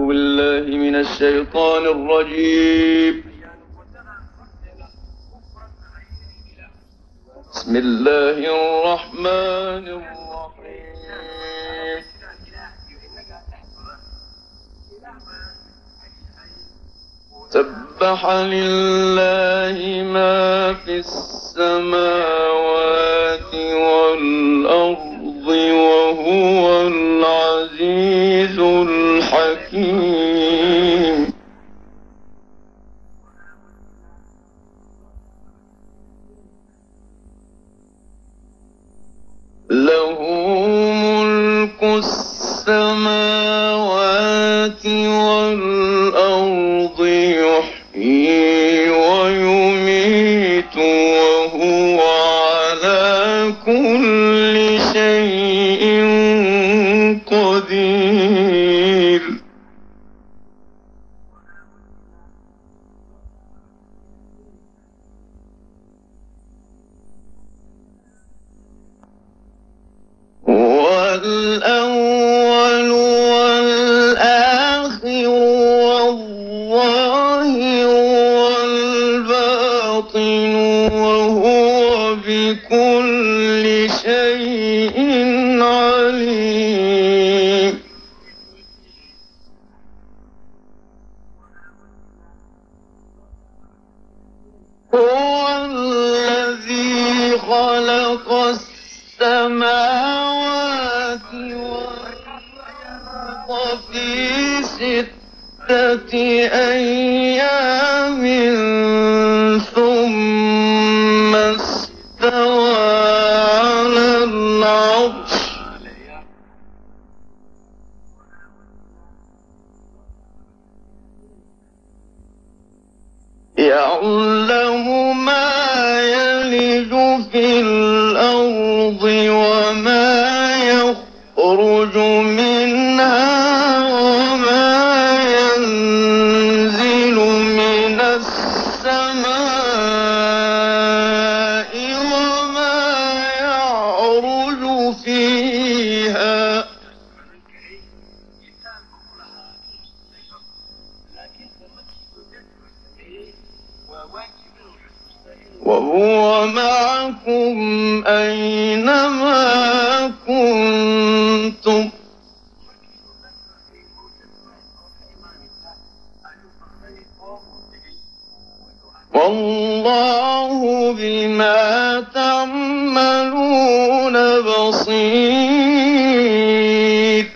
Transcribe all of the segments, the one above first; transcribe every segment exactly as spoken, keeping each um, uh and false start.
بالله من الشيطان الرجيم. بسم الله الرحمن الرحيم. سبح لله ما في السماوات والأرض وهو العزيز الحكيم. له ملك السماوات والأرض يحيي ويميت وهو على كل شيء قدير. والأول والآخر والظاهر والباطن وهو بكل شيء عليم. هو الذي خلق السماوات والأرض في ستة أيام ثم استوى على العرش. يعلم ما يلج في الأرض وما يخرج منها وما ينزل من السماء وما يعرج فيها. وهو معكم أينما كنتم والله بما تعملون بصير.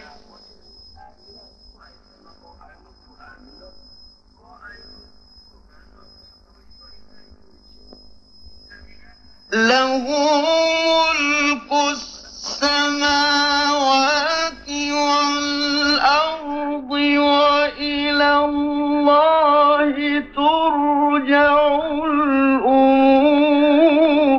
له ملك السماوات والأرض وإلى الله ترجع الأمور.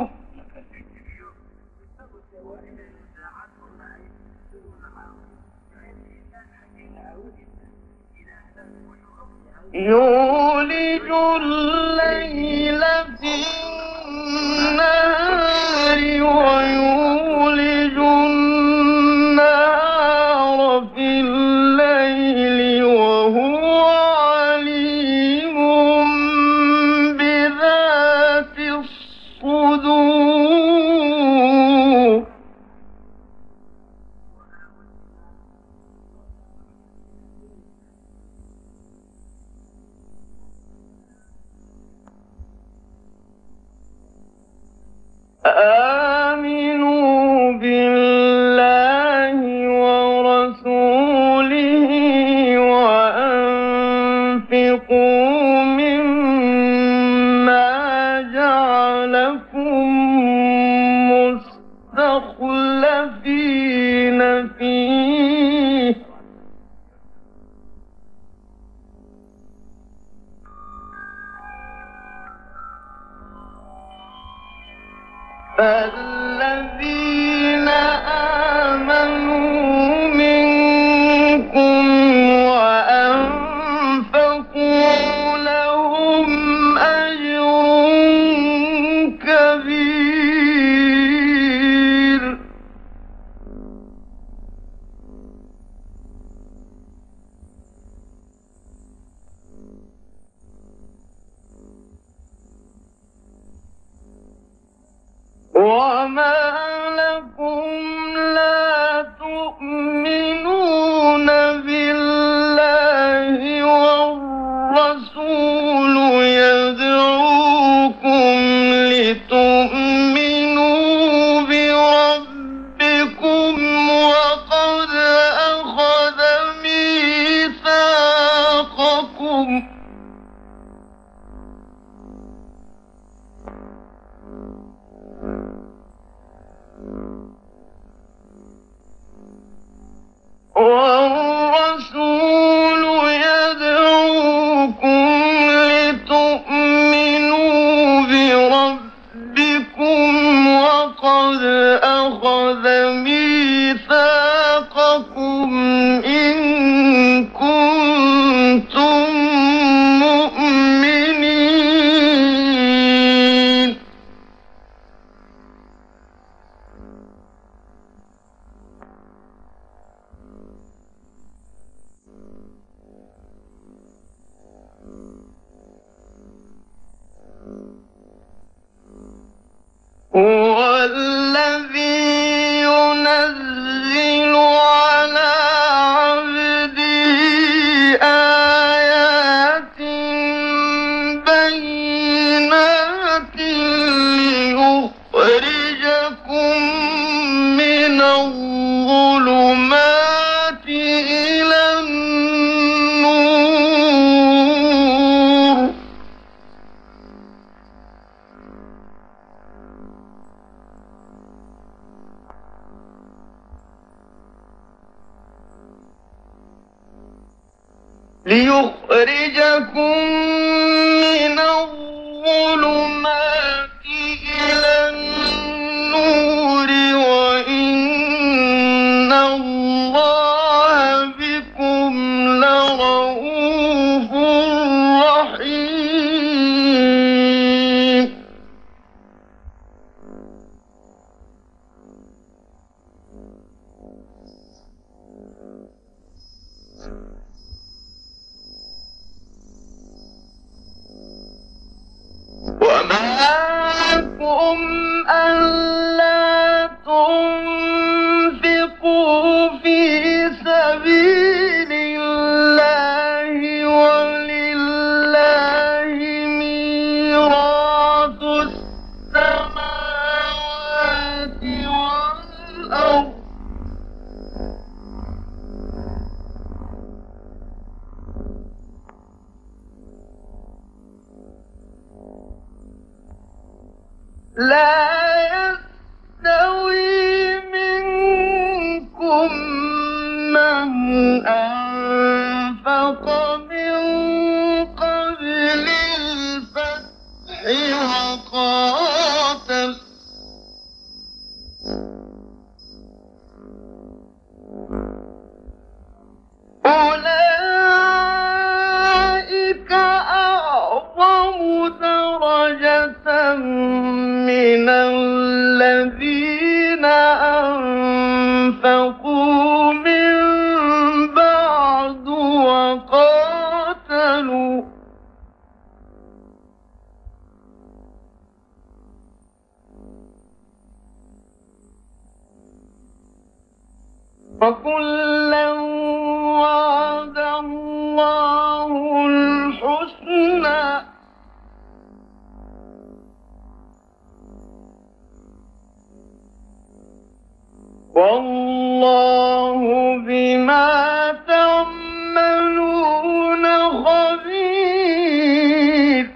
يولج الليل في النهار ويولج النهار في الليل وهو عليم بذات الصدور. آمنوا بالله ورسوله وأنفقوا مما جعلكم مستخلفين فيه. فالذين آمنوا منكم وأنفقوا لهم أجر كبير. وما لكم لا تؤمنون بالله والرسول يدعوكم لتؤمنوا بربكم وقد أخذ ميثاقكم والرسول يدعوكم لتؤمنوا بربكم وقد أخذ ميثاقكم إن كنتم مؤمنين هو الذي ينزل على عبده آيات بينات ليخرجكم من الظلمات إلى النور ليخرجكم من الظلمات إلى النور وإن الله بكم لرءوف رحيم وما لكم ألا تنفقوا في سبيل الله ولله ميراث السماوات والأرض لا يستوي منكم من أنفق من قبل الفتح وقاتل أولئك أعظم درجة من الذين أنفقوا من بعد وقاتلوا وكلا وعد الله الحسنى والله بما تعملون خبير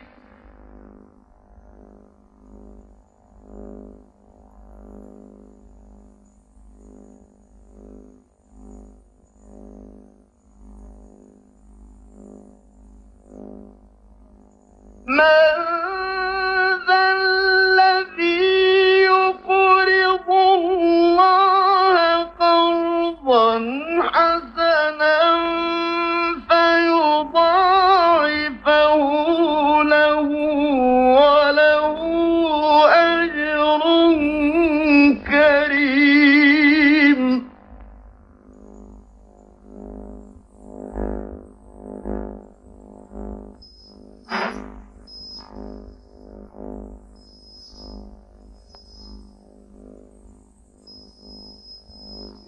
من ذا الذي يقرض الله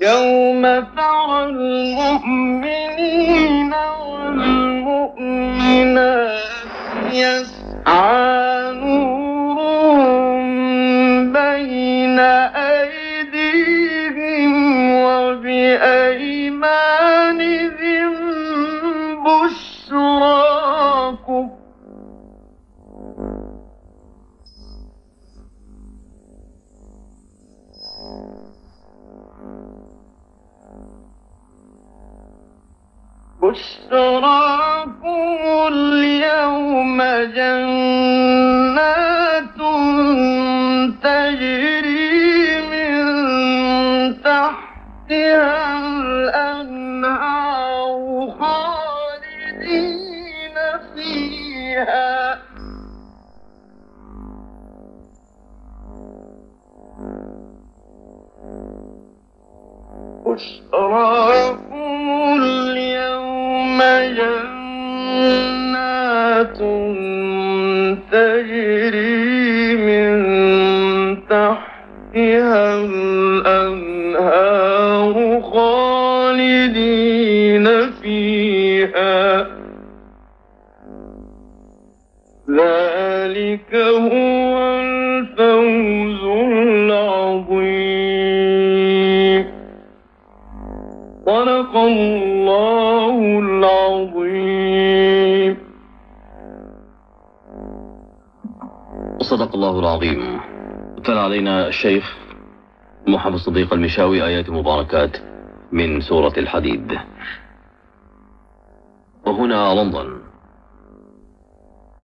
يوم ترى المؤمنين والمؤمنات يسعى نورهم بين أيديهم وبأيمانهم بشراكم بشراكم اليوم جنات تجري من تحتها الأنهار خالدين فيها بشراكم اليوم جنات تجري من تحتها الأنهار خالدين فيها ذلك هو الفوز العظيم. صدق الله العظيم. صدق الله العظيم. تلا علينا الشيخ محمد صديق المشاوي آيات مباركات من سورة الحديد. وهنا لندن.